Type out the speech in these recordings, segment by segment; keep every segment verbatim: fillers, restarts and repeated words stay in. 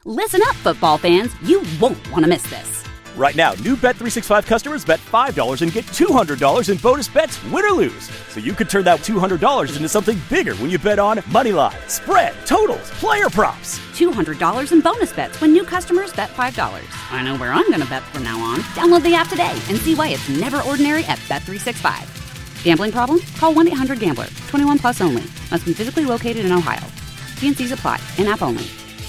Listen up, football fans. You won't want to miss this. Right now, new Bet three sixty-five customers bet five dollars and get two hundred dollars in bonus bets, win or lose. So you could turn that two hundred dollars into something bigger when you bet on money line, spread, totals, player props. two hundred dollars in bonus bets when new customers bet five dollars. I know where I'm going to bet from now on. Download the app today and see why it's never ordinary at Bet three sixty-five. Gambling problem? Call one eight hundred gambler. twenty-one plus only. Must be physically located in Ohio. T and C's apply. In-app only.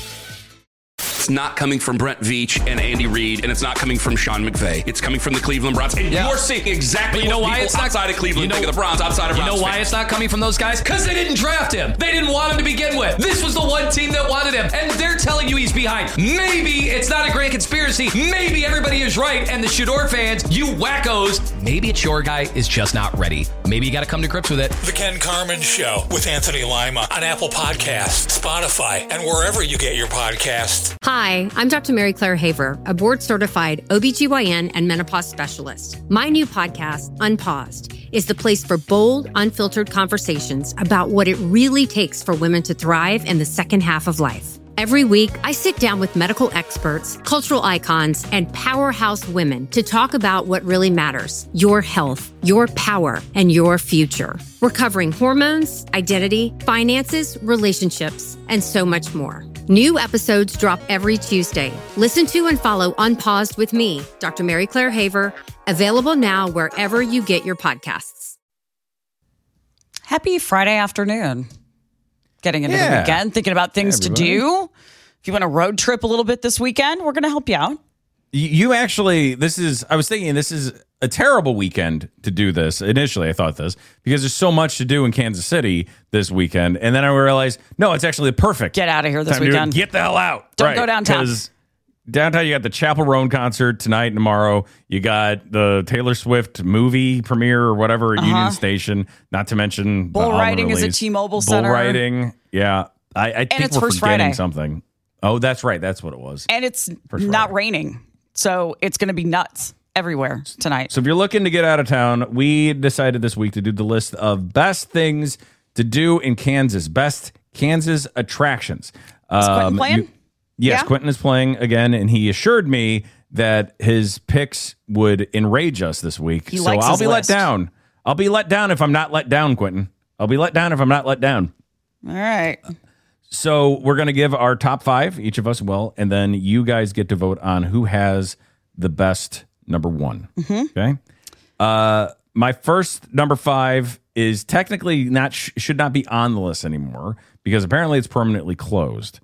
It's not coming from Brent Veach and Andy Reid, and it's not coming from Sean McVay. It's coming from the Cleveland Browns. And yeah. you're seeing exactly you know what why people it's not, outside of Cleveland you know, think of the Browns, outside of Browns. You know why fans. It's not coming from those guys? Because they didn't draft him. They didn't want him to begin with. This was the one team that wanted him, and they're telling you he's behind. Maybe it's not a grand conspiracy. Maybe everybody is right, and the Shador fans, you wackos, maybe it's your guy is just not ready. Maybe you got to come to grips with it. The Ken Carman Show with Anthony Lima on Apple Podcasts, Spotify, and wherever you get your podcasts. Hi, I'm Doctor Mary Claire Haver, a board-certified O B G Y N and menopause specialist. My new podcast, Unpaused, is the place for bold, unfiltered conversations about what it really takes for women to thrive in the second half of life. Every week, I sit down with medical experts, cultural icons, and powerhouse women to talk about what really matters: your health, your power, and your future. We're covering hormones, identity, finances, relationships, and so much more. New episodes drop every Tuesday. Listen to and follow Unpaused with me, Doctor Mary Claire Haver, available now wherever you get your podcasts. Happy Friday afternoon. Getting into yeah. the weekend, thinking about things Everybody. to do. If you want to road trip a little bit this weekend, we're going to help you out. You actually, this is, I was thinking this is a terrible weekend to do this. Initially, I thought this because there's so much to do in Kansas City this weekend. And then I realized, no, it's actually perfect. Get out of here this time weekend. To get the hell out. Don't right. go downtown. Because downtown, you got the Chapel Roan concert tonight and tomorrow. You got the Taylor Swift movie premiere or whatever at uh-huh. Union Station. Not to mention bull riding is at T-Mobile Center. Bull riding, yeah. I, I think it's we're First forgetting Friday. something. Oh, that's right. That's what it was. And it's not raining, so it's going to be nuts everywhere tonight. So if you're looking to get out of town, we decided this week to do the list of best things to do in Kansas, best Kansas attractions. Is um, Quentin playing? You, yes, yeah? Quentin is playing again, and he assured me that his picks would enrage us this week. He so likes I'll his be list. let down. I'll be let down if I'm not let down, Quentin. I'll be let down if I'm not let down. All right. So we're going to give our top five, each of us will, and then you guys get to vote on who has the best number one. Mm-hmm. Okay. Uh, my first number five is technically not sh- should not be on the list anymore because apparently it's permanently closed.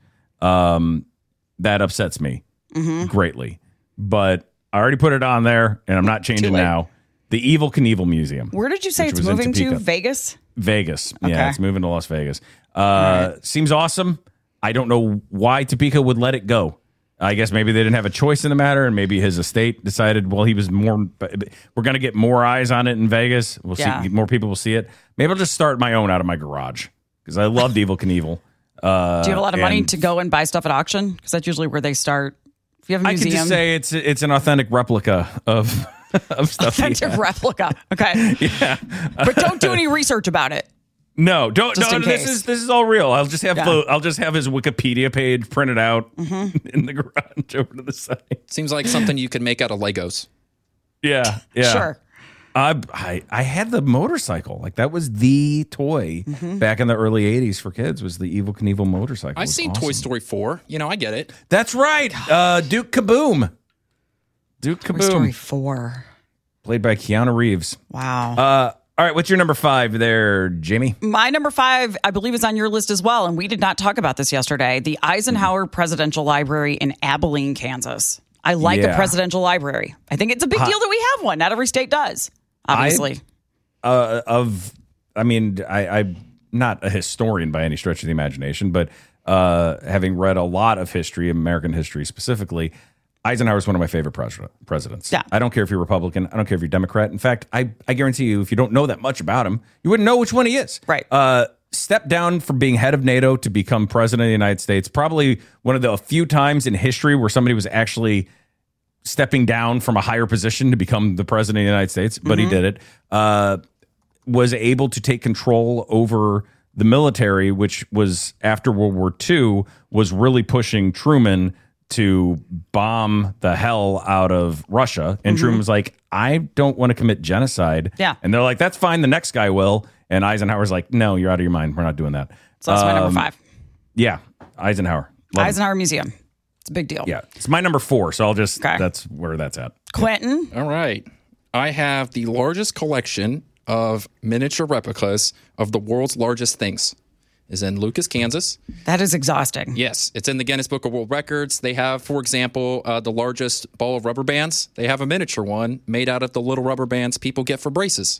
Um, that upsets me mm-hmm. greatly, but I already put it on there, and I'm not changing now. The Evel Knievel Museum. Where did you say it's moving to? Vegas? Vegas. Okay. Yeah, it's moving to Las Vegas. Uh, right. Seems awesome. I don't know why Topeka would let it go. I guess maybe they didn't have a choice in the matter, and maybe his estate decided, well, he was more, we're going to get more eyes on it in Vegas. We'll yeah. see, more people will see it. Maybe I'll just start my own out of my garage because I loved Evel Knievel. Uh, Do you have a lot of money to go and buy stuff at auction? Because that's usually where they start. If you have a museum. I can just say it's it's an authentic replica of, of stuff. Authentic replica. Okay. yeah. But don't do any research about it. No, don't. Just no, in this case. is this is all real. I'll just have Yeah. the, I'll just have his Wikipedia page printed out Mm-hmm. in the garage over to the side. Seems like something you could make out of Legos. Yeah, yeah. Sure. I, I I had the motorcycle. Like that was the toy Mm-hmm. back in the early eighties for kids. Was the Evel Knievel motorcycle? It I've was seen awesome. Toy Story four. You know, I get it. That's right. Uh, Duke Kaboom. Duke Toy Kaboom. Story four. Played by Keanu Reeves. Wow. Uh, all right, what's your number five there, Jamie? My number five, I believe, is on your list as well, and we did not talk about this yesterday. The Eisenhower Presidential Library in Abilene, Kansas. I like Yeah. a presidential library. I think it's a big Huh. deal that we have one. Not every state does, obviously. I, uh, of, I mean, I, I'm not a historian by any stretch of the imagination, but uh, having read a lot of history, American history specifically, Eisenhower is one of my favorite president, presidents. Yeah. I don't care if you're Republican. I don't care if you're Democrat. In fact, I, I guarantee you, if you don't know that much about him, you wouldn't know which one he is. Right. Uh, stepped down from being head of NATO to become president of the United States. Probably one of the few times in history where somebody was actually stepping down from a higher position to become the president of the United States, but Mm-hmm. he did it. Uh, was able to take control over the military, which was after World War Two, was really pushing Truman to bomb the hell out of Russia. And Mhm. Truman was like, I don't want to commit genocide. Yeah. And they're like, that's fine. The next guy will. And Eisenhower's like, no, you're out of your mind. We're not doing that. So that's my number Um, five. Yeah. Eisenhower. Love him. Eisenhower Museum. It's a big deal. Yeah. It's my number four. So I'll just, Okay. that's where that's at. Quentin. All right. I have the largest collection of miniature replicas of the world's largest things. Is in Lucas, Kansas. That is exhausting. Yes, it's in the Guinness Book of World Records. They have, for example, uh, the largest ball of rubber bands. They have a miniature one made out of the little rubber bands people get for braces.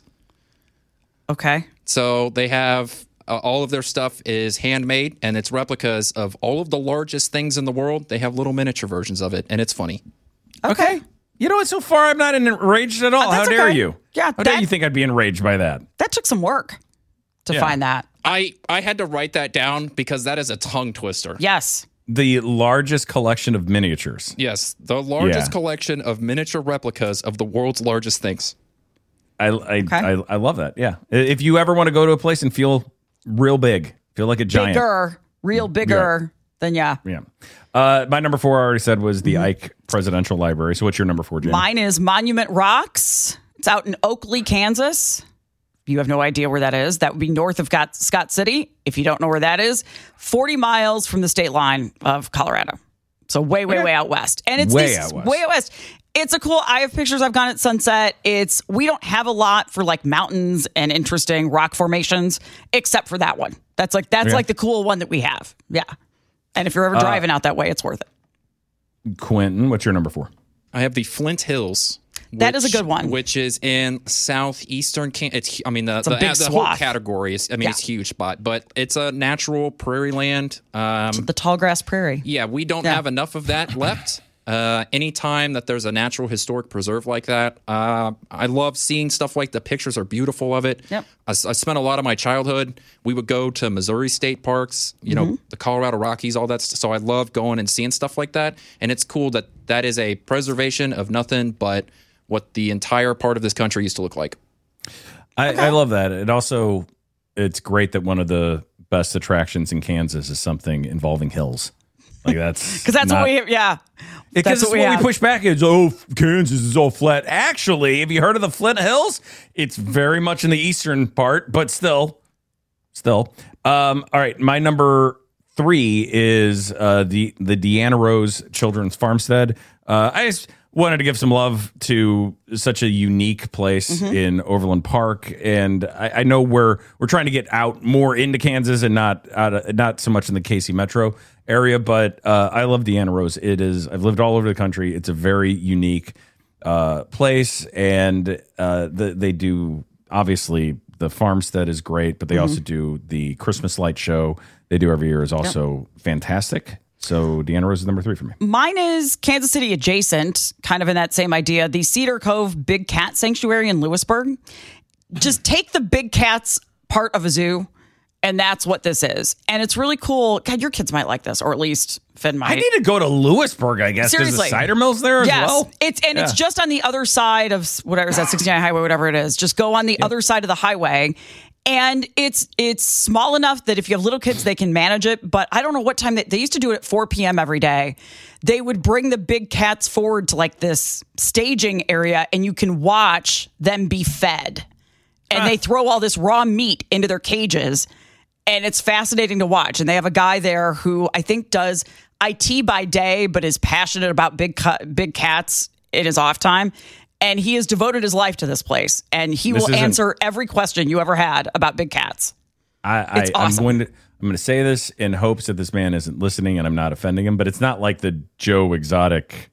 Okay. So they have uh, all of their stuff is handmade, and it's replicas of all of the largest things in the world. They have little miniature versions of it, and it's funny. Okay. You know what? So far, I'm not enraged at all. Uh, How that's dare okay. you? Yeah, How dare that- you think I'd be enraged by that? That took some work to Yeah. find that. I, I had to write that down because that is a tongue twister. Yes. The largest collection of miniatures. Yes, the largest Yeah. collection of miniature replicas of the world's largest things. I I, I I love that. Yeah. If you ever want to go to a place and feel real big, feel like a giant. Bigger, real bigger than yeah. Yeah. Uh, my number four, I already said, was the Ike Presidential Library. So what's your number four, Jamie? Mine is Monument Rocks. It's out in Oakley, Kansas. You have no idea where that is. That would be north of Scott, Scott City. If you don't know where that is, forty miles from the state line of Colorado. So way, way, way out west. And it's Way these- out west. way out west. It's a cool. I have pictures. I've gone at sunset. It's we don't have a lot for like mountains and interesting rock formations, except for that one. That's like that's Okay. like the cool one that we have. Yeah. And if you're ever Uh, driving out that way, it's worth it. Quentin, what's your number four? I have the Flint Hills. That is a which- good one. Which is in southeastern Kansas. It's, I mean, the, a the, big the whole swath. category is, I mean, Yeah. it's huge spot, but it's a natural prairie land. Um, The tall grass prairie. yeah, we don't Yeah. have enough of that left. Uh, anytime that there's a natural historic preserve like that, uh, I love seeing stuff like the pictures are beautiful of it. Yep. I, s- I spent a lot of my childhood. We would go to Missouri state parks, you Mm-hmm. know, the Colorado Rockies, all that. St- so I love going and seeing stuff like that. And it's cool that that is a preservation of nothing but what the entire part of this country used to look like. I, I love that. It also, it's great that one of the best attractions in Kansas is something involving hills. Like that's Because that's not- what we yeah. Because That's what we when we have. push back, it's oh Kansas is all flat. Actually, have you heard of the Flint Hills? It's very much in the eastern part, but still, still. Um, all right, my number three is uh, the the Deanna Rose Children's Farmstead. Uh, I just wanted to give some love to such a unique place Mm-hmm. in Overland Park, and I, I know we're we're trying to get out more into Kansas and not out of, not so much in the K C metro area, but uh, I love Deanna Rose. It is I've lived all over the country. It's a very unique uh, place, and uh, the, they do obviously the farmstead is great, but they also do the Christmas light show they do every year is also fantastic. So Deanna Rose is number three for me. Mine is Kansas City adjacent, kind of in that same idea. The Cedar Cove Big Cat Sanctuary in Lewisburg. Just take the big cats part of a zoo, and that's what this is. And it's really cool. God, your kids might like this, or at least Finn might. I need to go to Lewisburg, I guess. There's Seriously. the cider mills there as yes. well. It's and it's Yeah. just on the other side of whatever is that sixty-nine highway, whatever it is. Just go on the other side of the highway. And it's it's small enough that if you have little kids, they can manage it. But I don't know what time they, they used to do it at four p.m. every day. They would bring the big cats forward to like this staging area, and you can watch them be fed. And they throw all this raw meat into their cages, and it's fascinating to watch. And they have a guy there who I think does I T by day, but is passionate about big cu- big cats in his off time. And he has devoted his life to this place, and he This will isn't- answer every question you ever had about big cats. I, I, It's awesome. I'm going to I'm going to say this in hopes that this man isn't listening and I'm not offending him, but it's not like the Joe Exotic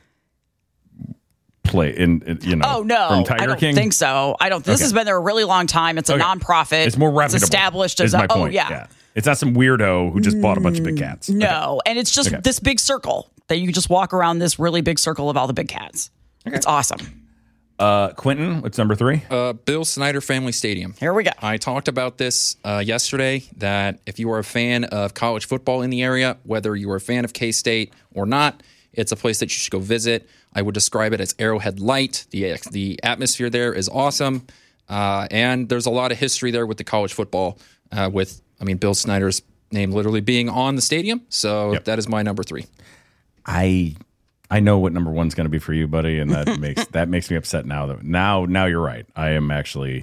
play in, in, you know. Oh no, from Tiger I don't King. think so. I don't. This Okay. has been there a really long time. It's a Okay. nonprofit. It's more reputable. It's established is as a. my Oh point. yeah. It's not some weirdo who just bought a bunch of big cats. No, and it's just Okay. this big circle that you just walk around this really big circle of all the big cats. It's awesome. Uh, Quentin, what's number three? Uh, Bill Snyder Family Stadium. Here we go. I talked about this uh, yesterday, that if you are a fan of college football in the area, whether you are a fan of K-State or not, it's a place that you should go visit. I would describe it as Arrowhead Light. The, the atmosphere there is awesome. Uh, and there's a lot of history there with the college football, uh, with, I mean, Bill Snyder's name literally being on the stadium. So Yep. that is my number three. I I know what number one's going to be for you, buddy, and that makes that makes me upset now. That now now you're right. I am actually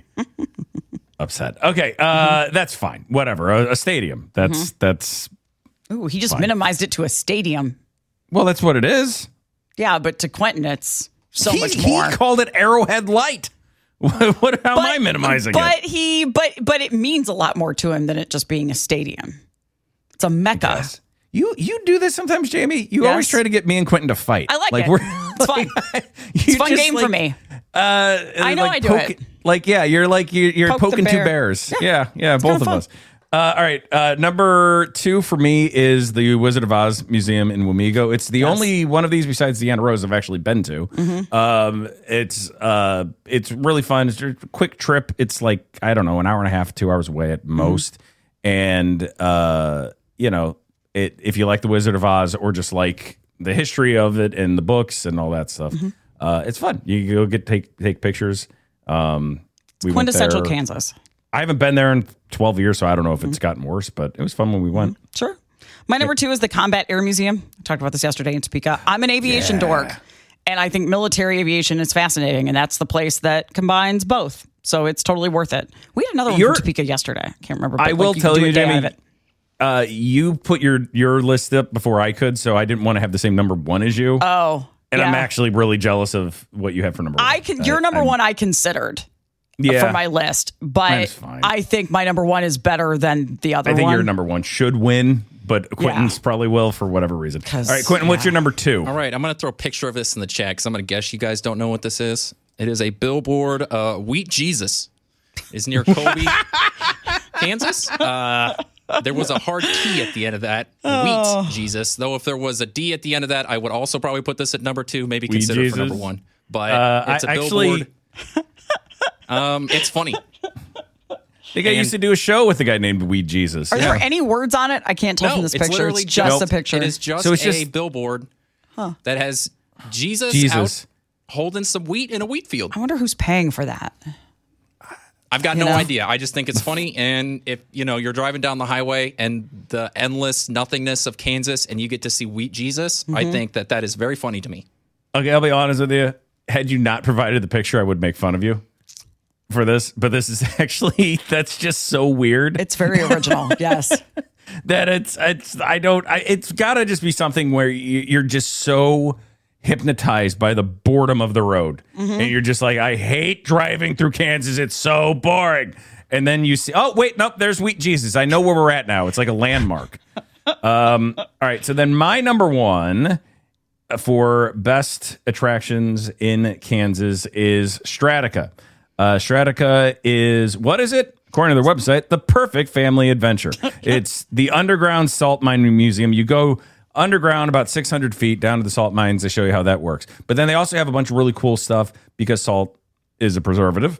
upset. Okay, uh, that's fine. Whatever. A, a stadium. That's mm-hmm. that's. Ooh, he just fine. minimized it to a stadium. Well, that's what it is. Yeah, but to Quentin, it's so he, much more. He called it Arrowhead Light. What? what how but, am I minimizing but it? But he, but but it means a lot more to him than it just being a stadium. It's a mecca. You you do this sometimes, Jamie. You yes. always try to get me and Quentin to fight. I like, like it. We're, it's like, fun. It's a fun game like, for me. Uh, I know like I do poke, it. Like yeah, you're like you're, you're Poke poking bear. two bears. Yeah, yeah, yeah both of us. Uh, all right, uh, number two for me is the Wizard of Oz Museum in Wamego. It's the yes. only one of these besides the Anna Rose I've actually been to. Mm-hmm. Um, it's uh, it's really fun. It's a quick trip. It's like I don't know, an hour and a half, two hours away at most, mm-hmm. and uh, you know. It, if you like the Wizard of Oz or just like the history of it and the books and all that stuff, mm-hmm. uh, it's fun. You go get take take pictures. Um, we quintessential went there. Kansas. I haven't been there in twelve years, so I don't know if mm-hmm. it's gotten worse, but it was fun when we went. Mm-hmm. Sure. My number two is the Combat Air Museum. I talked about this yesterday in Topeka. I'm an aviation yeah. dork, and I think military aviation is fascinating, and that's the place that combines both. So it's totally worth it. We had another one You're, from Topeka yesterday. I can't remember. But I like will you tell you, Jamie. Uh, you put your your list up before I could, so I didn't want to have the same number one as you. Oh, and yeah. I'm actually really jealous of what you have for number one. I can. Your number I'm, one, I considered yeah, for my list, but I think my number one is better than the other. I think one. your number one should win, but Quentin's yeah. probably will for whatever reason. All right, Quentin, yeah. what's your number two? All right, I'm going to throw a picture of this in the chat because I'm going to guess you guys don't know what this is. It is a billboard. Uh, Wheat Jesus is near Colby, Kansas. Uh, There was a hard T at the end of that. Oh. Wheat Jesus. Though if there was a D at the end of that, I would also probably put this at number two, maybe Wheat consider Jesus. it for number one. But uh, it's a I billboard. Actually, um, it's funny. I think and I used to do a show with a guy named Wheat Jesus. Are yeah. there any words on it? I can't tell no, from this it's picture. It's just nope. a picture. It is just so it's a just, billboard huh. that has Jesus, Jesus out holding some wheat in a wheat field. I wonder who's paying for that. I've got you no know? idea. I just think it's funny. And if, you know, you're driving down the highway and the endless nothingness of Kansas and you get to see Wheat Jesus, mm-hmm. I think that that is very funny to me. Okay, I'll be honest with you. Had you not provided the picture, I would make fun of you for this. But this is actually, that's just so weird. It's very original. Yes. That it's, it's, I don't, I, it's got to just be something where you, you're just so hypnotized by the boredom of the road. Mm-hmm. And you're just like, I hate driving through Kansas. It's so boring. And then you see, oh, wait, nope, there's Wheat Jesus. I know where we're at now. It's like a landmark. um, all right. So then my number one for best attractions in Kansas is Strataca. Uh, Strataca is, what is it? According to their website, the perfect family adventure. It's the underground salt mining museum. You go underground about six hundred feet down to the salt mines. They show you how that works. But then they also have a bunch of really cool stuff because salt is a preservative.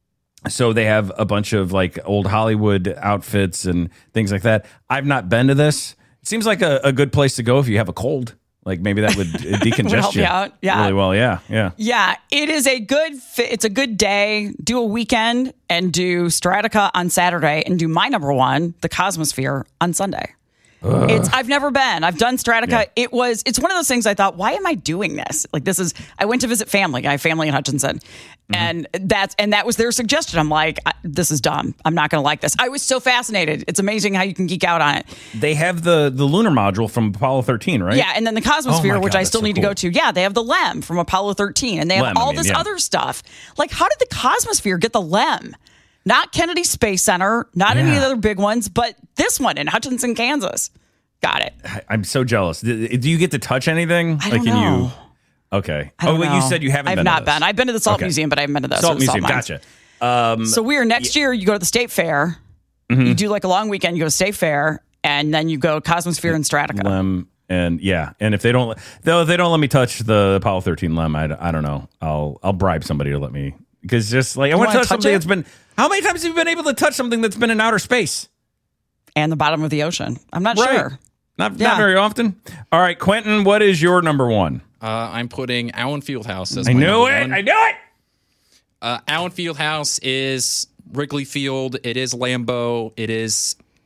So they have a bunch of like old Hollywood outfits and things like that. I've not been to this. It seems like a, a good place to go if you have a cold. Like maybe that would decongest would help you you out. Yeah. really well. Yeah, yeah, yeah. It is a good. Fi- it's a good day. Do a weekend and do Strataca on Saturday, and do my number one, the Cosmosphere, on Sunday. Ugh. It's. I've never been. I've done Strataca. Yeah. It was. It's one of those things. I thought, why am I doing this? Like this is. I went to visit family. I have family in Hutchinson, mm-hmm. and that's and that was their suggestion. I'm like, this is dumb. I'm not going to like this. I was so fascinated. It's amazing how you can geek out on it. They have the the lunar module from Apollo thirteen, right? Yeah, and then the Cosmosphere, oh which God, I still so need cool. to go to. Yeah, they have the Lem from Apollo thirteen, and they have Lem, all I mean, this yeah. other stuff. Like, how did the Cosmosphere get the Lem? Not Kennedy Space Center, not yeah. any of the other big ones, but this one in Hutchinson, Kansas. Got it. I'm so jealous. Do you get to touch anything? I like, don't can know. you? Okay. I don't oh, wait, know. you said you haven't I've been not to this. been. I've been to the Salt okay. Museum, but I haven't been to the Salt or the Museum. Salt Mines. Gotcha. Um, so we're next year. You go to the State Fair. Mm-hmm. You do like a long weekend. You go to State Fair, and then you go Cosmosphere and Strataca. Lem and yeah, and if they don't, though, if they don't let me touch the Apollo thirteen Lem, I, I don't know. I'll I'll bribe somebody to let me because just like I want to touch, touch something it? that's been. How many times have you been able to touch something that's been in outer space and the bottom of the ocean? I'm not right. sure. Not yeah. not very often. All right, Quentin, what is your number one? Uh, I'm putting Allen Fieldhouse as I my knew number it. one. I knew it. Uh, Allen Fieldhouse is Wrigley Field. It is Lambeau. It is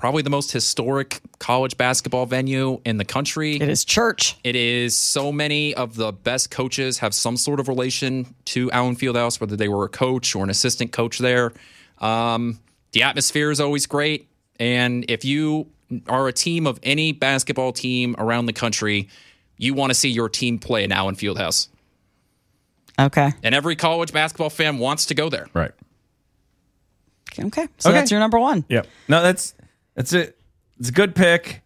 probably the most historic college basketball venue in the country. It is church. It is so many of the best coaches have some sort of relation to Allen Fieldhouse, whether they were a coach or an assistant coach there. Um, the atmosphere is always great. And if you are a team of any basketball team around the country, you want to see your team play in Allen Fieldhouse. Okay. And every college basketball fan wants to go there. Right. Okay. So Okay. that's your number one. Yep. No, that's that's it. It's a good pick.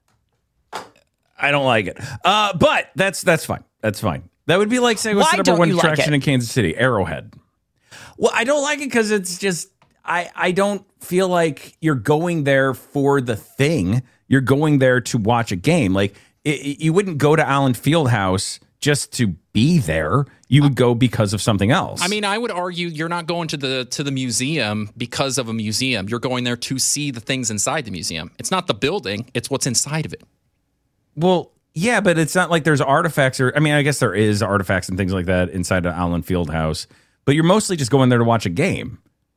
I don't like it. Uh, but that's that's fine. That's fine. That would be like saying what's Why the number don't one you like attraction it? in Kansas City? Arrowhead. Well, I don't like it because it's just I I don't feel like you're going there for the thing. You're going there to watch a game. Like it, you wouldn't go to Allen Fieldhouse just to be there. You would go because of something else. I mean, I would argue you're not going to the to the museum because of a museum. You're going there to see the things inside the museum. It's not the building, it's what's inside of it. Well, yeah, but it's not like there's artifacts or I mean, I guess there is artifacts and things like that inside of Allen Fieldhouse, but you're mostly just going there to watch a game.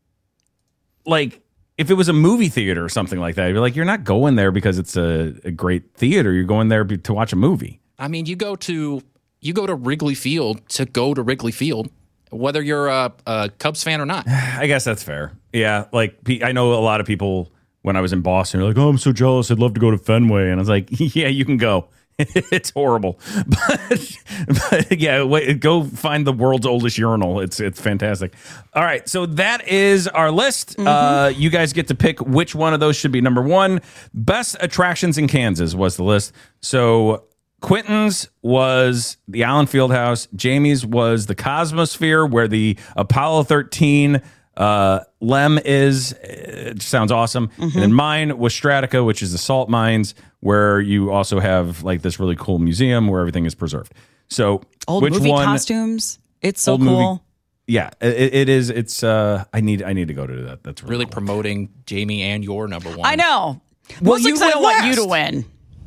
Like if it was a movie theater or something like that, you're like, you're not going there because it's a, a great theater. You're going there to watch a movie. I mean, you go to you go to Wrigley Field to go to Wrigley Field, whether you're a, a Cubs fan or not. I guess that's fair. Yeah, like I know a lot of people when I was in Boston are like, "Oh, I'm so jealous. I'd love to go to Fenway." And I was like, "Yeah, you can go. It's horrible, but, but yeah, wait, go find the world's oldest urinal. It's it's fantastic." All right, so that is our list. Mm-hmm. Uh, you guys get to pick which one of those should be number one. Best attractions in Kansas was the list. So Quentin's was the Allen Fieldhouse. Jamie's was the Cosmosphere, where the Apollo thirteen uh, Lem is. It sounds awesome. Mm-hmm. And then mine was Stratica, which is the salt mines, where you also have like this really cool museum where everything is preserved. So old which movie one, costumes. It's so old cool. Movie, yeah, it, it is. It's. Uh, I need. I need to go to that. That's really, Really cool. promoting Jamie and your number one. I know. Well, Mostly you 'cause I went don't want you to last. win.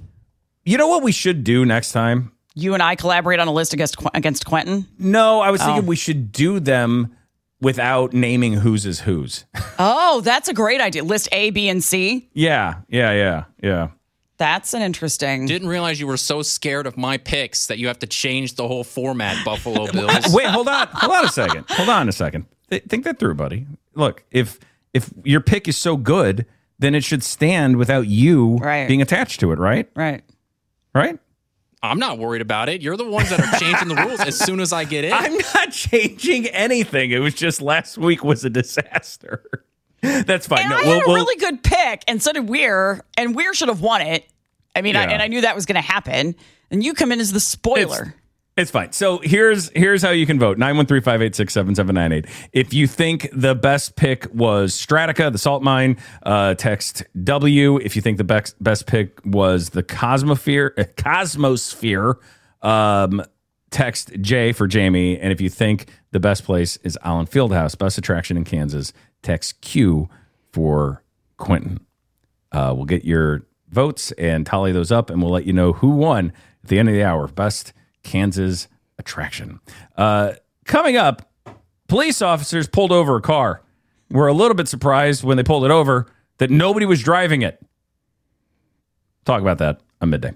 You know what we should do next time? You and I collaborate on a list against Qu- against Quentin. No, I was thinking Oh. we should do them without naming whose is whose. Oh, that's a great idea. List A, B, and C. Yeah, yeah, yeah, yeah. That's an interesting. Didn't realize you were so scared of my picks that you have to change the whole format, Buffalo Bills. Wait, hold on. Hold on a second. Hold on a second. Th- think that through, buddy. Look, if if your pick is so good, then it should stand without you Right. being attached to it, right? Right. Right? I'm not worried about it. You're the ones that are changing the rules as soon as I get in. I'm not changing anything. It was just last week was a disaster. That's fine. And No, I we'll, had a we'll- really good pick, and so did Weir, and Weir should have won it. I mean, I, Yeah. and I knew that was going to happen. And you come in as the spoiler. It's fine. So here's here's how you can vote. nine one three, five eight six, seven seven nine eight. If you think the best pick was Stratica, the salt mine, uh, text W. If you think the best best pick was the Cosmosphere, uh, Cosmosphere, um, text J for Jamie. And if you think the best place is Allen Fieldhouse, best attraction in Kansas, text Q for Quentin. Uh, we'll get your votes and tally those up, and we'll let you know who won at the end of the hour. Best Kansas attraction. Uh, coming up, police officers pulled over a car. We're a little bit surprised when they pulled it over that nobody was driving it. Talk about that on midday.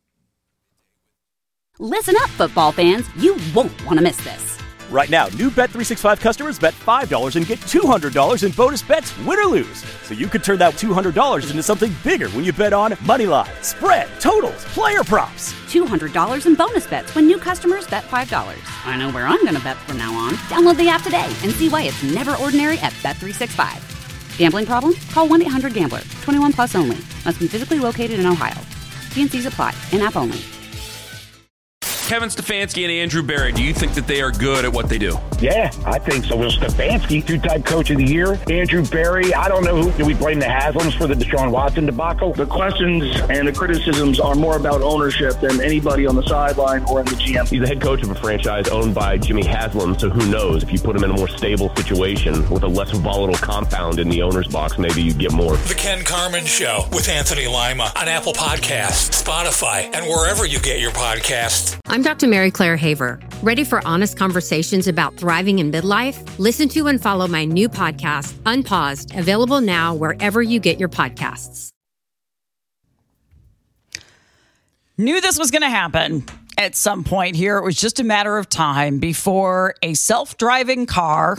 Listen up, football fans. You won't want to miss this. Right now, new Bet three sixty-five customers bet five dollars and get two hundred dollars in bonus bets, win or lose. So you could turn that two hundred dollars into something bigger when you bet on Moneyline, spread, totals, player props. two hundred dollars in bonus bets when new customers bet five dollars. I know where I'm going to bet from now on. Download the app today and see why it's never ordinary at Bet three sixty-five. Gambling problem? Call one eight hundred gambler. twenty-one plus only. Must be physically located in Ohio. T and C's apply. In-app only. Kevin Stefanski and Andrew Berry, do you think that they are good at what they do? Yeah, I think so. Well, Stefanski, two-time coach of the year. Andrew Berry, I don't know who. Do we blame the Haslams for the Deshaun Watson debacle? The questions and the criticisms are more about ownership than anybody on the sideline or in the G M. He's the head coach of a franchise owned by Jimmy Haslam, so who knows? If you put him in a more stable situation with a less volatile compound in the owner's box, maybe you get more. The Ken Carman Show with Anthony Lima on Apple Podcasts, Spotify, and wherever you get your podcasts. I'm Doctor Mary Claire Haver. Ready for honest conversations about thriving in midlife? Listen to and follow my new podcast, Unpaused, available now wherever you get your podcasts. Knew this was going to happen at some point here. It was just a matter of time before a self-driving car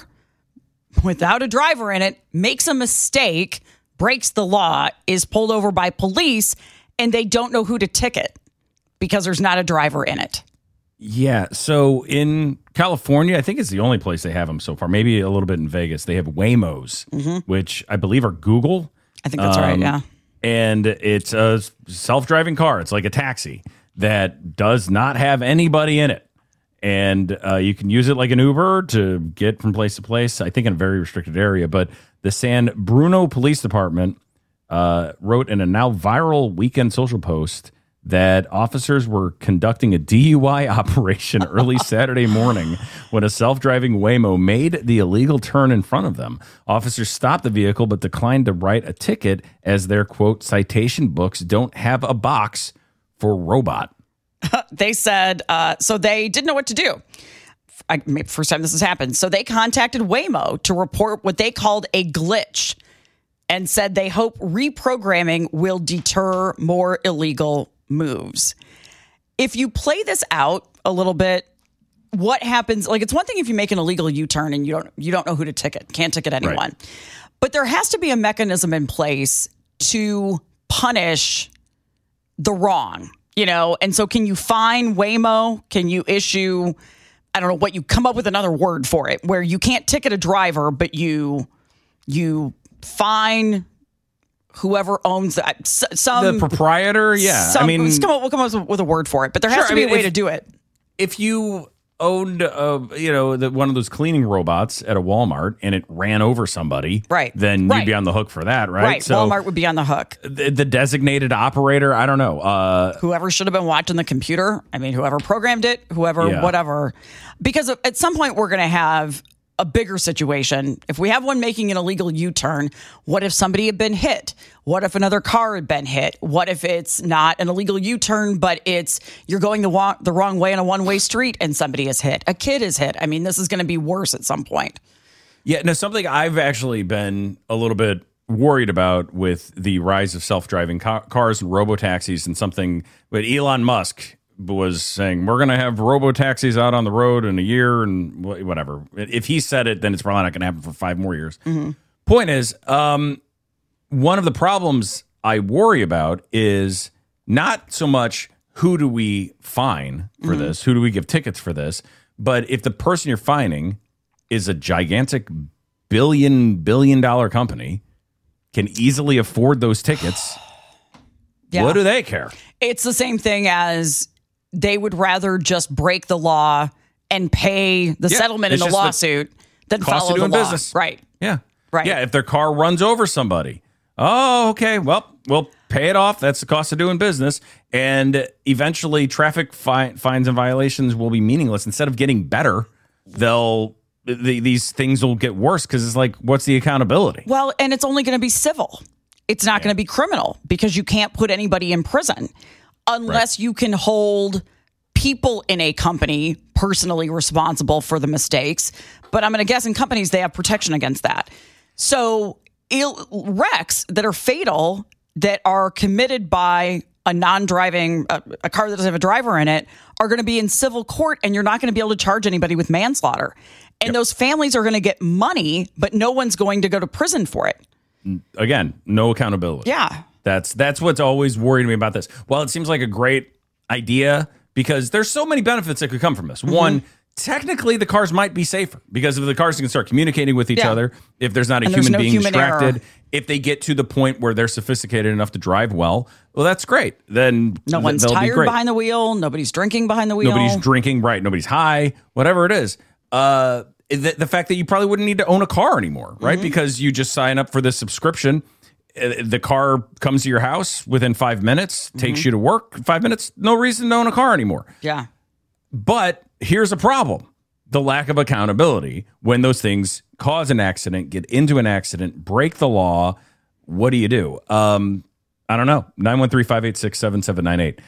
without a driver in it makes a mistake, breaks the law, is pulled over by police, and they don't know who to ticket because there's not a driver in it. Yeah. So in California, I think it's the only place they have them so far. Maybe a little bit in Vegas. They have Waymos, mm-hmm. which I believe are Google. I think that's um, right, yeah. And it's a self-driving car. It's like a taxi that does not have anybody in it. And uh, you can use it like an Uber to get from place to place, I think in a very restricted area. But the San Bruno Police Department uh, wrote in a now viral weekend social post that officers were conducting a D U I operation early Saturday morning when a self-driving Waymo made the illegal turn in front of them. Officers stopped the vehicle but declined to write a ticket as their, quote, citation books don't have a box for robot. They said, uh, so they didn't know what to do. I, first time this has happened. So they contacted Waymo to report what they called a glitch and said they hope reprogramming will deter more illegal moves. If you play this out a little bit, what happens? Like, it's one thing if you make an illegal U-turn and you don't you don't know who to ticket, can't ticket anyone. Right. But there has to be a mechanism in place to punish the wrong, you know? And so can you fine Waymo? Can you issue, I don't know what, you come up with another word for it, where you can't ticket a driver, but you you fine whoever owns that, some the proprietor, yeah. Some, I mean, we'll come, up, we'll come up with a word for it, but there has sure, to be I mean, a way if, to do it. If you owned, uh, you know, the, one of those cleaning robots at a Walmart and it ran over somebody, right? Then right. you'd be on the hook for that, right? Right. So Walmart would be on the hook. The, the designated operator, I don't know. Uh, whoever should have been watching the computer. I mean, whoever programmed it, whoever, yeah. whatever. Because at some point we're going to have a bigger situation. If we have one making an illegal U-turn, what if somebody had been hit? What if another car had been hit? What if it's not an illegal U-turn, but it's you're going the, wa- the wrong way on a one-way street and somebody is hit? A kid is hit. I mean, this is going to be worse at some point. Yeah, no, something I've actually been a little bit worried about with the rise of self-driving ca- cars and robo-taxis, and something with Elon Musk was saying, we're going to have robo-taxis out on the road in a year and whatever. If he said it, then it's probably not going to happen for five more years. Mm-hmm. Point is, um, one of the problems I worry about is not so much who do we fine for mm-hmm. this, who do we give tickets for this, but if the person you're fining is a gigantic billion, billion dollar company, can easily afford those tickets, yeah. what do they care? It's the same thing as they would rather just break the law and pay the yeah, settlement in the lawsuit the than follow the law. Business. Right. Yeah. Right. Yeah. If their car runs over somebody, oh, okay. Well, we'll pay it off. That's the cost of doing business. And eventually traffic fi- fines and violations will be meaningless. Instead of getting better, they'll, the, these things will get worse because it's like, what's the accountability? Well, and it's only going to be civil. It's not yeah. going to be criminal because you can't put anybody in prison. Unless right. you can hold people in a company personally responsible for the mistakes. But I'm going to guess in companies, they have protection against that. So Ill- wrecks that are fatal, that are committed by a non-driving, a, a car that doesn't have a driver in it, are going to be in civil court, and you're not going to be able to charge anybody with manslaughter. And yep. those families are going to get money, but no one's going to go to prison for it. Again, no accountability. Yeah. That's that's what's always worried me about this. Well, it seems like a great idea because there's so many benefits that could come from this. Mm-hmm. One, technically the cars might be safer because if the cars can start communicating with each yeah. other, if there's not a and human no being human distracted, error. If they get to the point where they're sophisticated enough to drive well, well, that's great. Then no one's th- tired behind the wheel. Nobody's drinking behind the wheel. Nobody's drinking, right. Nobody's high, whatever it is. Uh, the, the fact that you probably wouldn't need to own a car anymore, right? Mm-hmm. Because you just sign up for this subscription. The car comes to your house within five minutes, takes mm-hmm. you to work, five minutes, no reason to own a car anymore. Yeah. But here's a problem. The lack of accountability when those things cause an accident, get into an accident, break the law. What do you do? Um, I don't know. nine one three, five eight six, seven seven nine eight.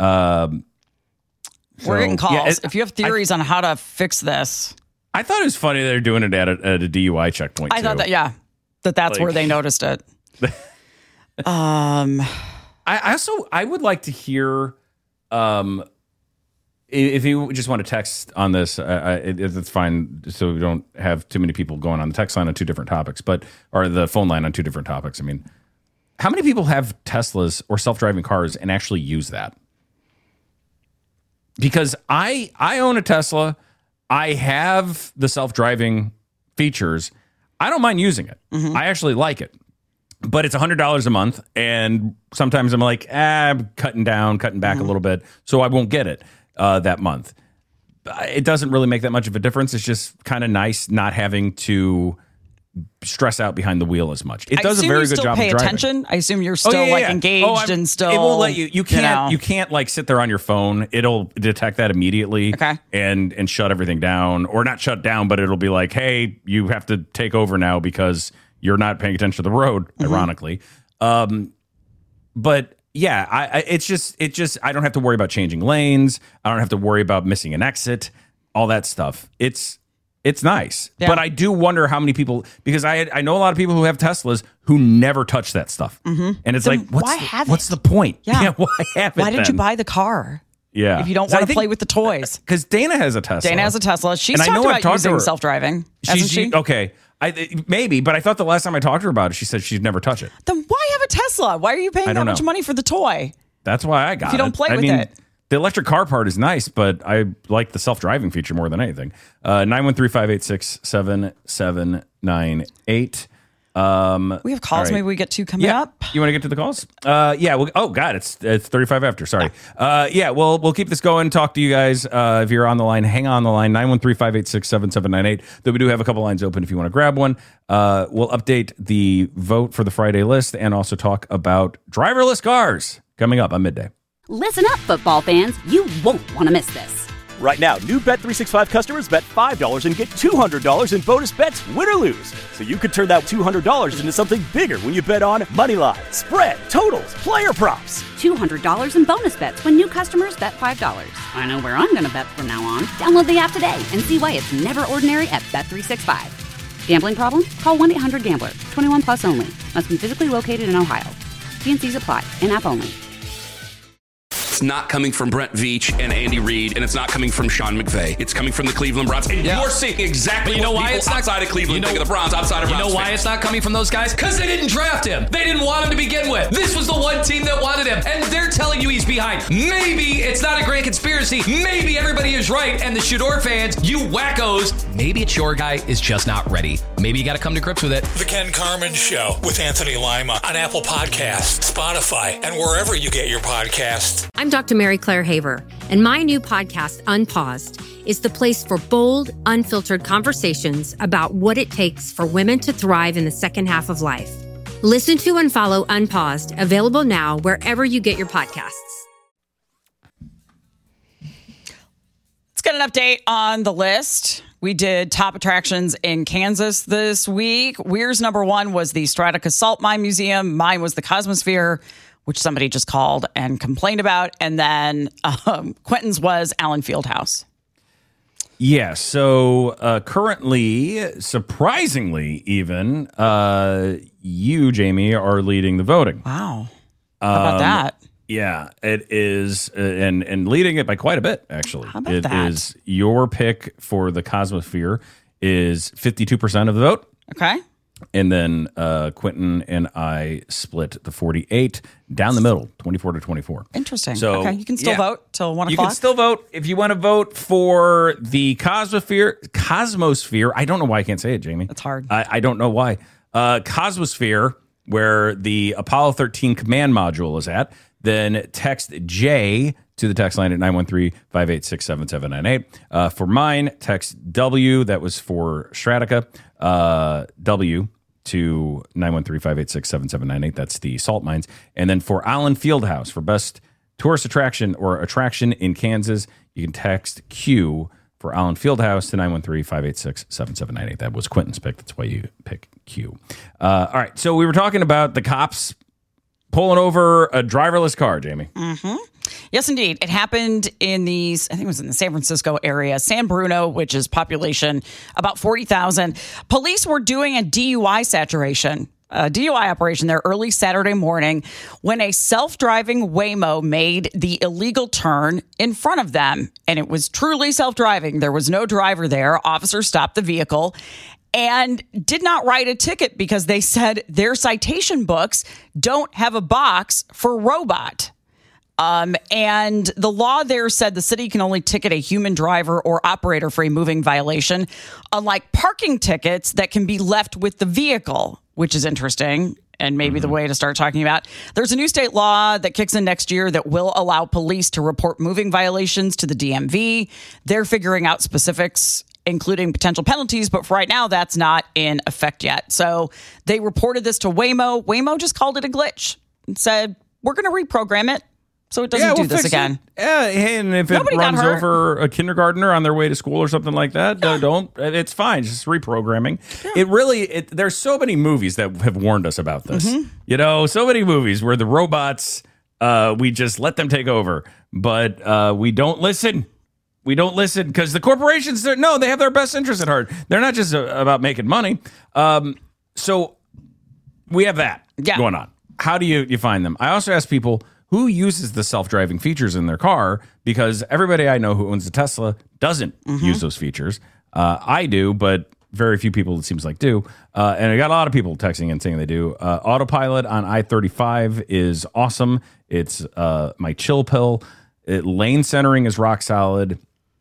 Um, We're so, getting calls. Yeah, it, if you have theories I, on how to fix this. I thought it was funny they're doing it at a, at a D U I checkpoint, I too. thought that, yeah, that that's like, where they noticed it. um, I, I also I would like to hear Um, if you just want to text on this, uh, it, it's fine. So we don't have too many people going on the text line on two different topics, but or the phone line on two different topics. I mean, how many people have Teslas or self-driving cars and actually use that? Because I I own a Tesla. I have the self-driving features. I don't mind using it. Mm-hmm. I actually like it. But it's one hundred dollars a month, and sometimes I'm like, ah, I'm cutting down, cutting back mm-hmm. a little bit, so I won't get it uh, that month. It doesn't really make that much of a difference. It's just kind of nice not having to stress out behind the wheel as much. It does a very good job of driving. I assume you still pay attention. I assume you're still oh, yeah, like yeah. engaged oh, and still. It won't let you. You can't. You, know. you can't like sit there on your phone. It'll detect that immediately. Okay. And and shut everything down, or not shut down, but it'll be like, hey, you have to take over now because you're not paying attention to the road. Mm-hmm. Ironically, um, but yeah, I, I it's just it just I don't have to worry about changing lanes. I don't have to worry about missing an exit. All that stuff. It's It's nice, yeah. But I do wonder how many people, because I I know a lot of people who have Teslas who never touch that stuff, mm-hmm. and it's then like, what's why the, have what's it? the point? Yeah, yeah why have it? Why did then? you buy the car? Yeah, if you don't want to play with the toys, because Dana has a Tesla. Dana has a Tesla. She's and talked I know about I've talked using to her. self-driving, hasn't she? Okay, I maybe, but I thought the last time I talked to her about it, she said she'd never touch it. Then why have a Tesla? Why are you paying that much know. money for the toy? That's why I got it. If you don't play I with mean, it. The electric car part is nice, but I like the self-driving feature more than anything. Uh, nine one three, five eight six, seven seven nine eight. Um, we have calls. right. Maybe we get two coming yeah. up. You want to get to the calls? Uh, yeah. Well, oh, God, it's it's thirty-five after. Sorry. Uh, yeah, well, we'll keep this going. Talk to you guys. Uh, if you're on the line, hang on the line. nine one three, five eight six, seven seven nine eight. Though we do have a couple lines open if you want to grab one. Uh, we'll update the vote for the Friday list and also talk about driverless cars coming up on midday. Listen up, football fans. You won't want to miss this. Right now, new Bet three sixty-five customers bet five dollars and get two hundred dollars in bonus bets, win or lose. So you could turn that two hundred dollars into something bigger when you bet on Moneyline, spread, totals, player props. two hundred dollars in bonus bets when new customers bet five dollars. I know where I'm going to bet from now on. Download the app today and see why it's never ordinary at Bet three sixty-five. Gambling problem? Call one eight hundred gambler. twenty-one plus only. Must be physically located in Ohio. T and C's apply. In-app only. It's not coming from Brent Veach and Andy Reid, and it's not coming from Sean McVay. It's coming from the Cleveland Browns. And yeah. you're seeing exactly but you know what why people it's not, outside of Cleveland you know, think of the Browns, outside of You Browns know why fans. it's not coming from those guys? Because they didn't draft him. They didn't want him to begin with. This was the one team that wanted him, and they're telling you he's behind. Maybe it's not a grand conspiracy. Maybe everybody is right, and the Shador fans, you wackos, maybe it's your guy is just not ready. Maybe you got to come to grips with it. The Ken Carman Show with Anthony Lima on Apple Podcasts, Spotify, and wherever you get your podcasts. I'm Doctor Mary Claire Haver, and my new podcast, Unpaused, is the place for bold, unfiltered conversations about what it takes for women to thrive in the second half of life. Listen to and follow Unpaused, available now wherever you get your podcasts. Let's get an update on the list. We did top attractions in Kansas this week. Weir's number one was the Stradica Salt Mine Museum. Mine was the Cosmosphere, which somebody just called and complained about. And then um, Quentin's was Allen Fieldhouse. Yeah, so uh, currently, surprisingly even, uh, you, Jamie, are leading the voting. Wow. How about um, that? Yeah, it is, uh, and and leading it by quite a bit, actually. How about it that? is your pick for the Cosmosphere is fifty-two percent of the vote. Okay. And then uh, Quentin and I split the forty-eight down the middle, twenty-four to twenty-four. Interesting. So, okay, you can still yeah. vote till one You o'clock. can still vote if you want to vote for the Cosmosphere. Cosmosphere. I don't know why I can't say it, Jamie. That's hard. I, I don't know why. Uh, Cosmosphere, where the Apollo thirteen command module is at. Then text J to the text line at nine one three, five eight six, seven seven nine eight. Uh, for mine, text W, that was for Stradica, uh, W to nine one three, five eight six, seven seven nine eight. That's the salt mines. And then for Allen Fieldhouse, for best tourist attraction or attraction in Kansas, you can text Q for Allen Fieldhouse to nine one three, five eight six, seven seven nine eight. That was Quentin's pick. That's why you pick Q. Uh, all right, so we were talking about the cops pulling over a driverless car, Jamie. Mm-hmm. Yes, indeed. It happened in the, I think it was in the San Francisco area, San Bruno, which is population about forty thousand. Police were doing a D U I saturation. a D U I operation there early Saturday morning when a self-driving Waymo made the illegal turn in front of them. And it was truly self-driving. There was no driver there. Officers stopped the vehicle and did not write a ticket because they said their citation books don't have a box for robot. Um, and the law there said the city can only ticket a human driver or operator for a moving violation, unlike parking tickets that can be left with the vehicle, which is interesting and maybe mm-hmm. the way to start talking about. There's a new state law that kicks in next year that will allow police to report moving violations to the D M V. They're figuring out specifics, including potential penalties, but for right now, that's not in effect yet. So they reported this to Waymo. Waymo just called it a glitch and said, we're going to reprogram it so it doesn't yeah, do we'll this again. It. Yeah, hey, and if Nobody it runs got hurt. over a kindergartner on their way to school or something like that, yeah. don't. It's fine. Just reprogramming. Yeah. It really. It, there's so many movies that have warned us about this. Mm-hmm. You know, so many movies where the robots, uh, we just let them take over, but uh, we don't listen. We don't listen because the corporations. No, they have their best interests at heart. They're not just uh, about making money. Um, so we have that yeah. going on. How do you you find them? I also ask people who uses the self-driving features in their car, because everybody I know who owns a Tesla doesn't mm-hmm. use those features. Uh, I do, but very few people, it seems like, do. Uh, and I got a lot of people texting and saying they do. Uh, Autopilot on I thirty-five is awesome. It's uh, my chill pill. It, lane centering is rock solid.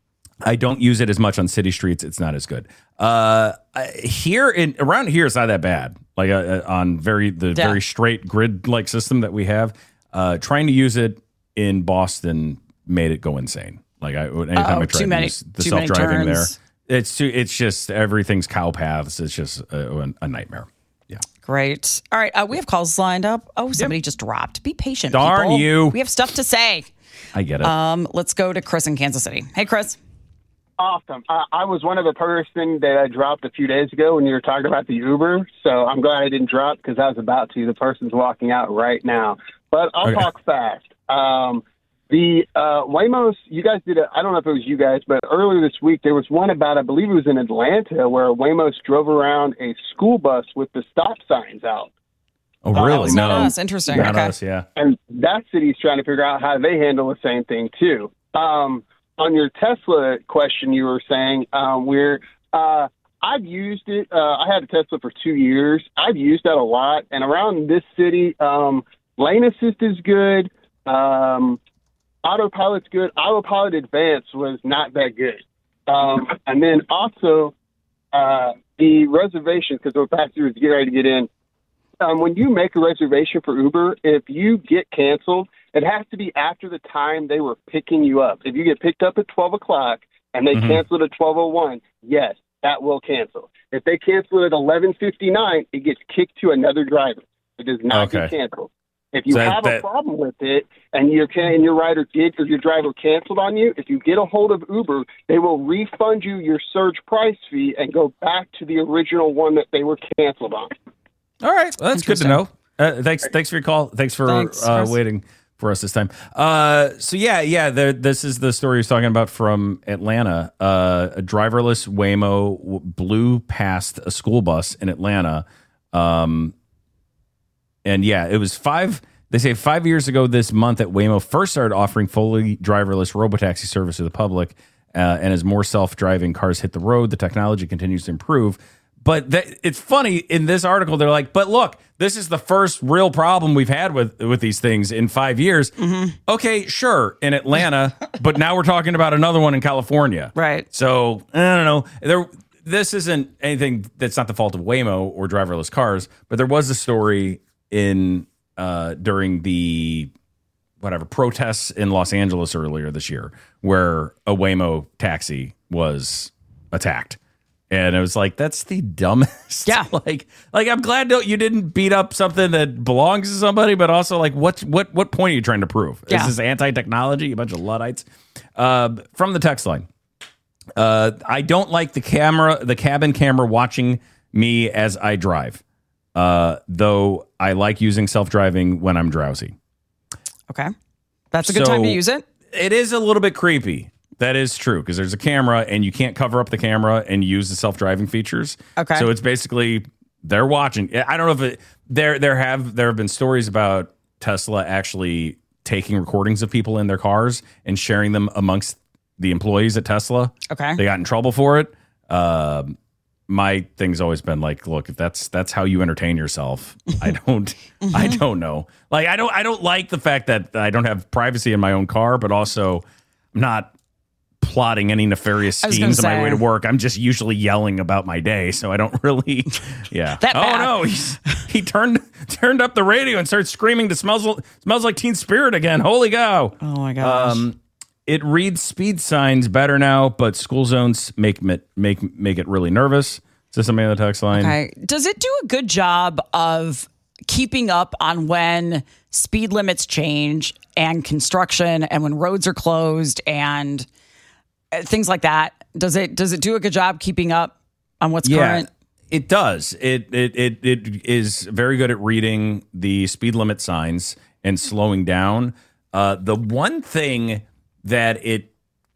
I don't use it as much on city streets. It's not as good. Uh, here in around here, it's not that bad. Like uh, on very the yeah. very straight grid-like system that we have. Uh, trying to use it in Boston made it go insane. Like I, anytime oh, I tried to many, use the self-driving there, turns. it's too, it's just everything's cow paths. It's just a, a nightmare. Yeah. Great. All right. Uh, we have calls lined up. Oh, somebody yep. just dropped. Be patient. Darn people. you. We have stuff to say. I get it. Um, let's go to Chris in Kansas City. Hey, Chris. Awesome. Uh, I was one of the person that I dropped a few days ago when you were talking about the Uber. So I'm glad I didn't drop because I was about to. The person's walking out right now. But I'll okay. talk fast. Um, the uh, Waymos, you guys did it. I don't know if it was you guys, but earlier this week there was one about, I believe it was in Atlanta, where Waymos drove around a school bus with the stop signs out. Oh, really? Um, no. That's interesting. Not okay. us, yeah. And that city's trying to figure out how they handle the same thing, too. Um, on your Tesla question, you were saying um, we're uh, I've used it. Uh, I had a Tesla for two years. I've used that a lot. And around this city, um, lane assist is good. Um, autopilot's good. Autopilot Advanced was not that good. Um, and then also uh, the reservation, because the passenger is getting ready to get in. Um, when you make a reservation for Uber, if you get canceled, it has to be after the time they were picking you up. If you get picked up at twelve o'clock and they mm-hmm. cancel at twelve oh one, yes, that will cancel. If they cancel at eleven fifty-nine, it gets kicked to another driver. It does not okay. get canceled. If you so that, have that, a problem with it and your and your rider did or your driver canceled on you, if you get a hold of Uber, they will refund you your surge price fee and go back to the original one that they were canceled on. All right, well, that's good to know. Uh, thanks, thanks for your call. Thanks for thanks, uh, waiting for us this time. Uh, so yeah, yeah, the, this is the story he's talking about from Atlanta. Uh, a driverless Waymo w- blew past a school bus in Atlanta, um, and yeah, it was five. They say five years ago this month that Waymo first started offering fully driverless robotaxi service to the public, uh, and as more self-driving cars hit the road, the technology continues to improve. But that, it's funny in this article, they're like, but look, this is the first real problem we've had with, with these things in five years. Mm-hmm. Okay, sure, in Atlanta, but now we're talking about another one in California. Right. So, I don't know. There, this isn't anything that's not the fault of Waymo or driverless cars, but there was a story in uh, during the whatever protests in Los Angeles earlier this year where a Waymo taxi was attacked. And it was like, that's the dumbest. Yeah. like, like I'm glad you didn't beat up something that belongs to somebody, but also like, what, what, what point are you trying to prove? Yeah. Is this anti-technology? A bunch of Luddites. Uh, from the text line, uh, I don't like the camera, the cabin camera watching me as I drive. Uh, though I like using self-driving when I'm drowsy. Okay, that's a good so time to use it. It is a little bit creepy. That is true, because there's a camera and you can't cover up the camera and use the self-driving features. Okay. So it's basically they're watching. I don't know if it, there there have there have been stories about Tesla actually taking recordings of people in their cars and sharing them amongst the employees at Tesla. Okay. They got in trouble for it. Um, my thing's always been like, look, if that's that's how you entertain yourself, I don't mm-hmm. I don't know. Like I don't I don't like the fact that I don't have privacy in my own car, but also I'm not plotting any nefarious schemes on my way to work. I'm just usually yelling about my day, so I don't really yeah. that oh bad. no, he's, he turned turned up the radio and started screaming to smells smells like Teen Spirit again. Holy cow. Oh my gosh. Um It reads speed signs better now, but school zones make it make make it really nervous. Is this something on the text line? Okay. Does it do a good job of keeping up on when speed limits change and construction and when roads are closed and things like that? Does it does it do a good job keeping up on what's yeah, current? It does. It it it it is very good at reading the speed limit signs and slowing down. Uh, the one thing that it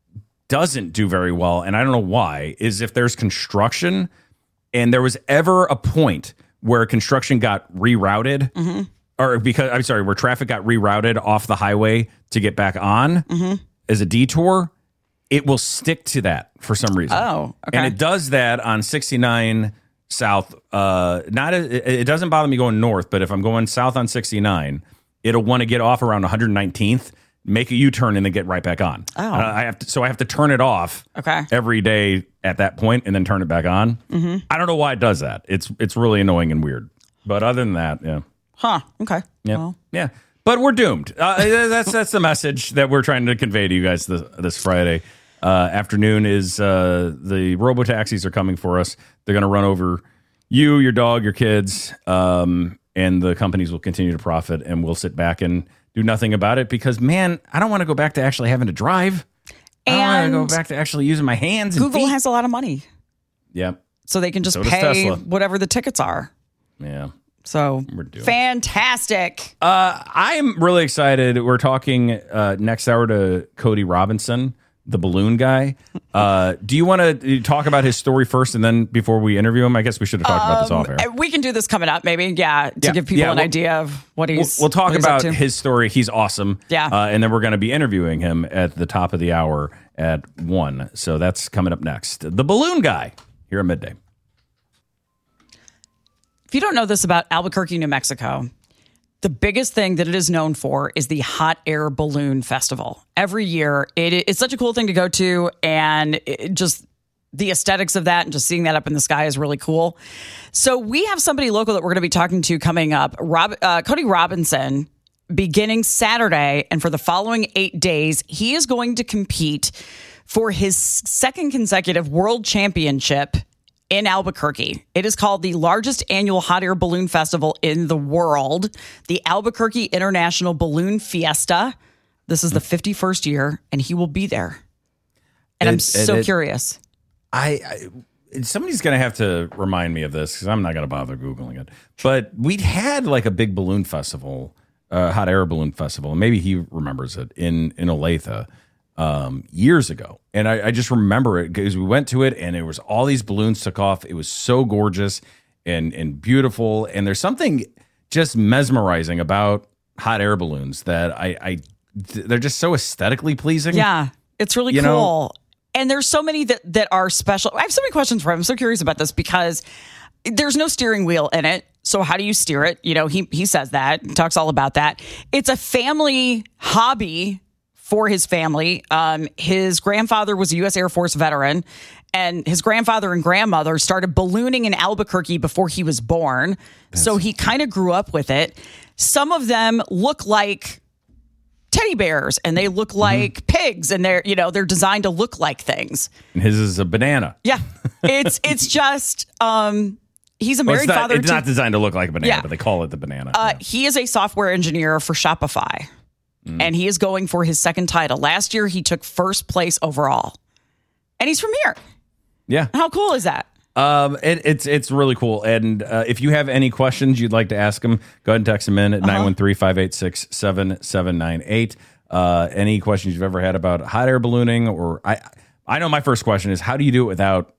doesn't do very well, and I don't know why, is if there's construction and there was ever a point where construction got rerouted, mm-hmm. or because, I'm sorry, where traffic got rerouted off the highway to get back on mm-hmm. as a detour, it will stick to that for some reason. Oh, okay. And it does that on sixty-nine South. Uh, not a, it doesn't bother me going north, but if I'm going south on sixty-nine, it'll want to get off around one hundred nineteenth, make a U-turn, and then get right back on. Oh. Uh, I have to, so I have to turn it off okay. every day at that point and then turn it back on. Mm-hmm. I don't know why it does that. It's it's really annoying and weird. But other than that, yeah. Huh. Okay. Yeah. Well. Yeah. But we're doomed. Uh, that's that's the message that we're trying to convey to you guys this, this Friday uh, afternoon is uh, the robo-taxis are coming for us. They're going to run over you, your dog, your kids, um, and the companies will continue to profit, and we'll sit back and do nothing about it because, man, I don't want to go back to actually having to drive. I don't want to go back to actually using my hands. And Google feet. has a lot of money. Yep. So they can just So does pay Tesla. whatever the tickets are. Yeah. So We're doing. fantastic. Uh, I'm really excited. We're talking uh, next hour to Cody Robinson, the balloon guy. Uh, do you want to talk about his story first and then before we interview him? I guess we should have talked about this off air. Um, We can do this coming up, maybe. Yeah, to Yeah, give people yeah, an we'll- idea of what he's. We'll, we'll talk what he's up about to. his story. He's awesome. Yeah. Uh, and then we're going to be interviewing him at the top of the hour at one. So that's coming up next. The balloon guy here at midday. If you don't know this about Albuquerque, New Mexico, the biggest thing that it is known for is the Hot Air Balloon Festival. Every year, it, it's such a cool thing to go to, and it just the aesthetics of that and just seeing that up in the sky is really cool. So we have somebody local that we're going to be talking to coming up, Rob, uh, Cody Robinson, beginning Saturday, and for the following eight days, he is going to compete for his second consecutive World Championship in Albuquerque. It is called the largest annual hot air balloon festival in the world, the Albuquerque International Balloon Fiesta. This is the fifty-first year, and he will be there. And It- I'm so it- it- curious. I, I somebody's going to have to remind me of this because I'm not going to bother Googling it. But we'd had like a big balloon festival, uh, hot air balloon festival, and maybe he remembers it in in Olathe um, years ago. And I, I just remember it because we went to it, and it was all these balloons took off. It was so gorgeous and and beautiful. And there's something just mesmerizing about hot air balloons that I, I they're just so aesthetically pleasing. Yeah, it's really You cool. know- And there's so many that, that are special. I have so many questions for him. I'm so curious about this because there's no steering wheel in it. So how do you steer it? You know, he he says that, he talks all about that. It's a family hobby for his family. Um, his grandfather was a U S Air Force veteran, and his grandfather and grandmother started ballooning in Albuquerque before he was born. So he kind of grew up with it. Some of them look like teddy bears, and they look like pigs, and they're, you know, they're designed to look like things. And his is a banana. Yeah. It's it's just um he's a Well, married it's not, father it's to not designed to look like a banana, Yeah. but they call it the banana. uh he is a software engineer for Shopify. Mm. And he is going for his second title. Last year he took first place overall. And he's from here. yeah. How cool is that? Um, it, it's it's really cool. And uh, if you have any questions you'd like to ask him, go ahead and text him in at nine one three, five eight six, seven seven nine eight. Uh, any questions you've ever had about hot air ballooning, or I I know my first question is, how do you do it without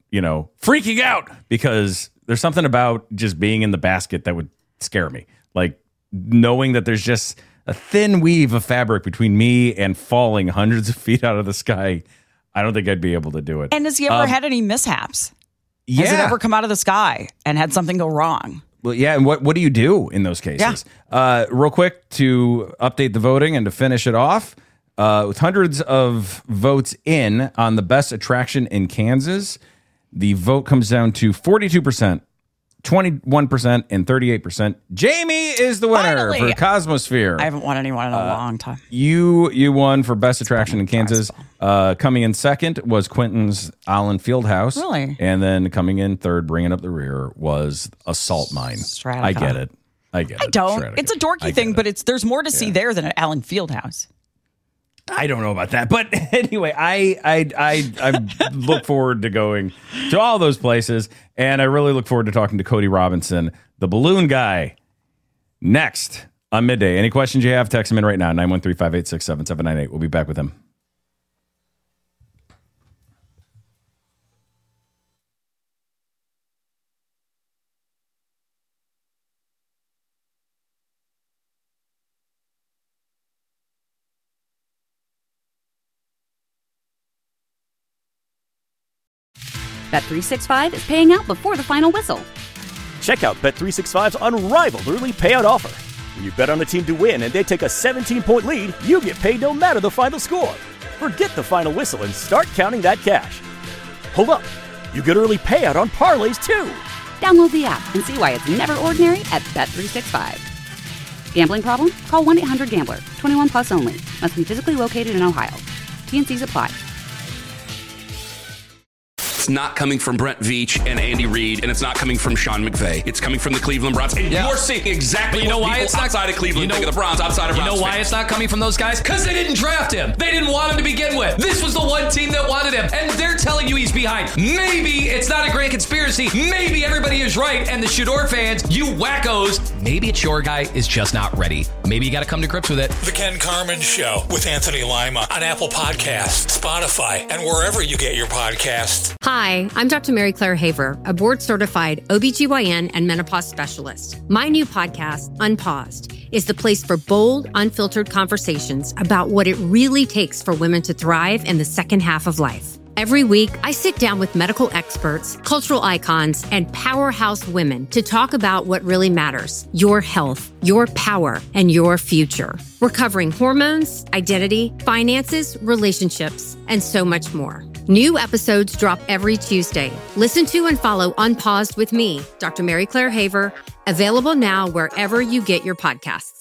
you know, freaking out because there's something about just being in the basket that would scare me. Like knowing that there's just a thin weave of fabric between me and falling hundreds of feet out of the sky. I don't think I'd be able to do it. And has he ever Um, had any mishaps? Yeah. Has it ever come out of the sky and had something go wrong? Well, yeah, and what, what do you do in those cases? Yeah. Uh, real quick, to update the voting and to finish it off, uh, with hundreds of votes in on the best attraction in Kansas, the vote comes down to forty-two percent, twenty-one percent, and thirty-eight percent. Jamie is the winner Finally. for Cosmosphere. I haven't won anyone in a Uh, long time. You you won for best attraction in Kansas. Uh, coming in second was Quentin's Island Fieldhouse. Really? And then coming in third, bringing up the rear, was a salt mine. Stratica. I get it. I get I it. don't. Stratica. It's a dorky I thing, get it. but it's there's more to see there than at Allen Fieldhouse. I don't know about that, but anyway, I I I, I look forward to going to all those places, and I really look forward to talking to Cody Robinson, the balloon guy, next on Midday. Any questions you have, text him in right now, nine one three, five eight six, seven seven nine eight. We'll be back with him. Bet three sixty-five is paying out before the final whistle. Check out Bet three sixty-five's unrivaled early payout offer. When you bet on a team to win and they take a seventeen-point lead, you get paid no matter the final score. Forget the final whistle and start counting that cash. Hold up. You get early payout on parlays, too. Download the app and see why it's never ordinary at Bet three sixty-five. Gambling problem? Call one eight hundred gambler. twenty-one plus only. Must be physically located in Ohio. T N Cs apply. It's not coming from Brent Veach and Andy Reid, and it's not coming from Sean McVay. It's coming from the Cleveland Browns. And Yeah. you're seeing exactly But you know what why people it's not outside of Cleveland you know, think of the Browns, outside of You Browns know why fans. it's not coming from those guys? Because they didn't draft him. They didn't want him to begin with. This was the one team that wanted him, and they're telling you he's behind. Maybe it's not a grand conspiracy. Maybe everybody is right, and the Shador fans, you wackos, maybe it's your guy is just not ready. Maybe you got to come to grips with it. The Ken Carmen Show with Anthony Lima on Apple Podcasts, Spotify, and wherever you get your podcasts. Hi, I'm Doctor Mary Claire Haver, a board-certified O B G Y N and menopause specialist. My new podcast, Unpaused, is the place for bold, unfiltered conversations about what it really takes for women to thrive in the second half of life. Every week, I sit down with medical experts, cultural icons, and powerhouse women to talk about what really matters: your health, your power, and your future. We're covering hormones, identity, finances, relationships, and so much more. New episodes drop every Tuesday. Listen to and follow Unpaused with me, Doctor Mary Claire Haver, available now wherever you get your podcasts.